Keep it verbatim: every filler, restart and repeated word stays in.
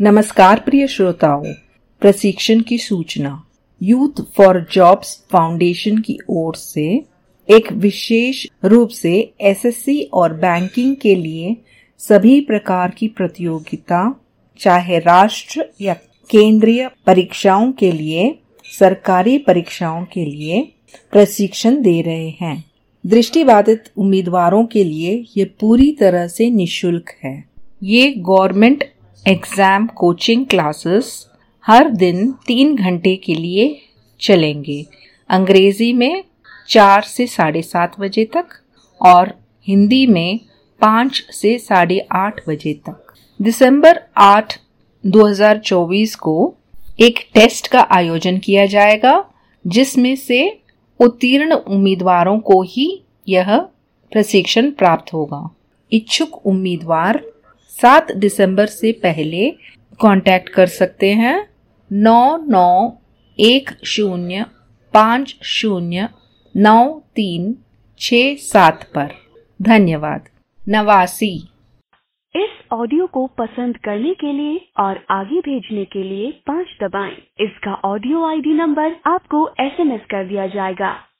नमस्कार प्रिय श्रोताओं, प्रशिक्षण की सूचना यूथ फॉर जॉब्स फाउंडेशन की ओर से एक विशेष रूप से एसएससी और बैंकिंग के लिए सभी प्रकार की प्रतियोगिता, चाहे राष्ट्र या केंद्रीय परीक्षाओं के लिए, सरकारी परीक्षाओं के लिए प्रशिक्षण दे रहे हैं। दृष्टिबाधित उम्मीदवारों के लिए ये पूरी तरह से निशुल्क है। ये गवर्नमेंट एग्जाम कोचिंग क्लासेस हर दिन तीन घंटे के लिए चलेंगे। अंग्रेजी में चार से साढ़े सात बजे तक और हिंदी में पाँच से साढ़े आठ बजे तक। दिसंबर आठ दो हज़ार चौबीस को एक टेस्ट का आयोजन किया जाएगा, जिसमें से उत्तीर्ण उम्मीदवारों को ही यह प्रशिक्षण प्राप्त होगा। इच्छुक उम्मीदवार सात दिसंबर से पहले कांटेक्ट कर सकते हैं नौ नौ एक शून्य पाँच शून्य नौ तीन छः सात पर। धन्यवाद। नवासी। इस ऑडियो को पसंद करने के लिए और आगे भेजने के लिए पाँच दबाएं। इसका ऑडियो आईडी नंबर आपको एसएमएस कर दिया जाएगा।